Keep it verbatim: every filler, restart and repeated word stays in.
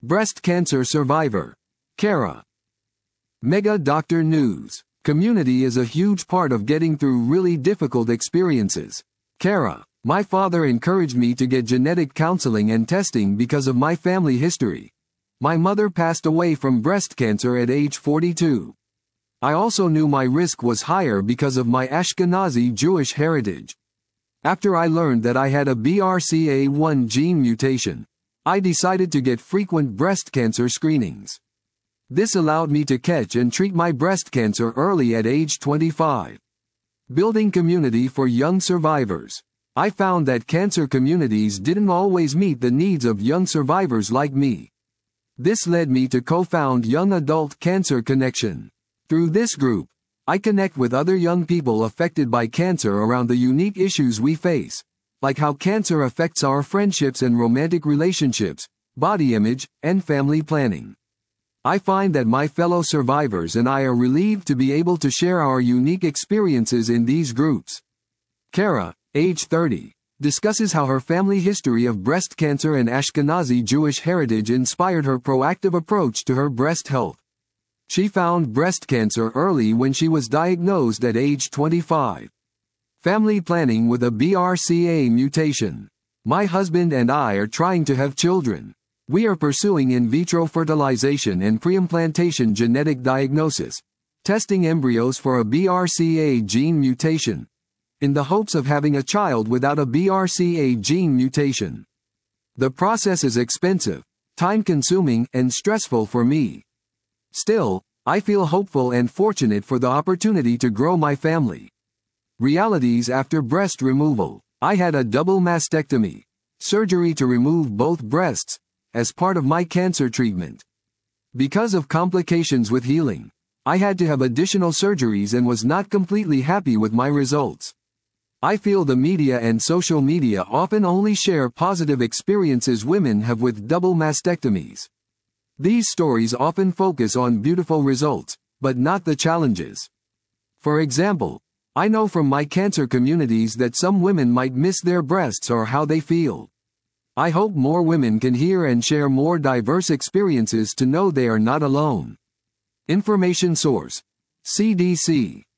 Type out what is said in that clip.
Breast cancer survivor. Kara. Mega Doctor News. Community is a huge part of getting through really difficult experiences. Kara. My father encouraged me to get genetic counseling and testing because of my family history. My mother passed away from breast cancer at age forty-two. I also knew my risk was higher because of my Ashkenazi Jewish heritage. After I learned that I had a B R C A one gene mutation, I decided to get frequent breast cancer screenings. This allowed me to catch and treat my breast cancer early at age twenty-five. Building community for young survivors. I found that cancer communities didn't always meet the needs of young survivors like me. This led me to co-found Young Adult Cancer Connection. Through this group, I connect with other young people affected by cancer around the unique issues we face, like how cancer affects our friendships and romantic relationships, body image, and family planning. I find that my fellow survivors and I are relieved to be able to share our unique experiences in these groups. Kara, age thirty, discusses how her family history of breast cancer and Ashkenazi Jewish heritage inspired her proactive approach to her breast health. She found breast cancer early when she was diagnosed at age twenty-five. Family planning with a B R C A mutation. My husband and I are trying to have children. We are pursuing in vitro fertilization and preimplantation genetic diagnosis, testing embryos for a B R C A gene mutation, in the hopes of having a child without a B R C A gene mutation. The process is expensive, time-consuming, and stressful for me. Still, I feel hopeful and fortunate for the opportunity to grow my family. Realities after breast removal. I had a double mastectomy, surgery to remove both breasts, as part of my cancer treatment. Because of complications with healing, I had to have additional surgeries and was not completely happy with my results. I feel the media and social media often only share positive experiences women have with double mastectomies. These stories often focus on beautiful results, but not the challenges. For example, I know from my cancer communities that some women might miss their breasts or how they feel. I hope more women can hear and share more diverse experiences to know they are not alone. Information source: C D C.